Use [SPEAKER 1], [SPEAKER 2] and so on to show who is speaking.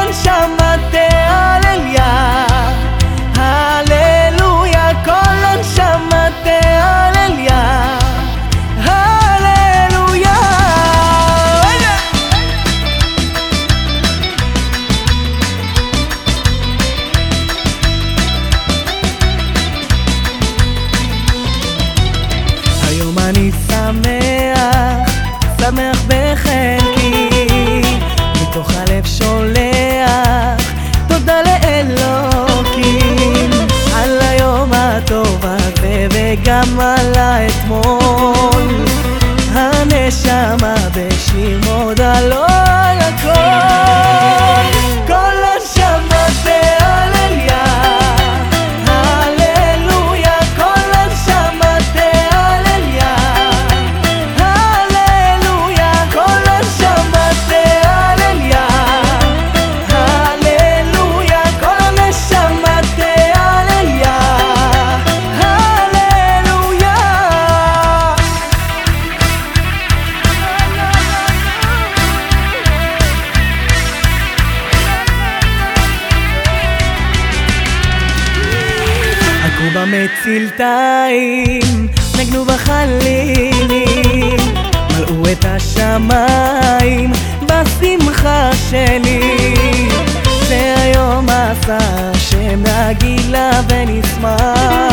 [SPEAKER 1] הנשמה תהלליה, הללויה, כל הנשמה תהלליה, הללויה. היום אני שמח בחלקי, מתוך הלב שולח תודה לאלוקים על היום הטוב הזה וגם על האתמול. הנשמה בשיר מודה לו על הכל, כל הנשמה תהלליה, הללויה, כל הנשמה תהלליה, הללויה, כל הנשמה תהלליה, הללויה, כל הנשמה תהלליה, הללויה. עקרו במצלתיים, נגנו בחלילים, מלאו את השמיים בשמחה שלי. זה היום עשה השם נגילה ונשמח,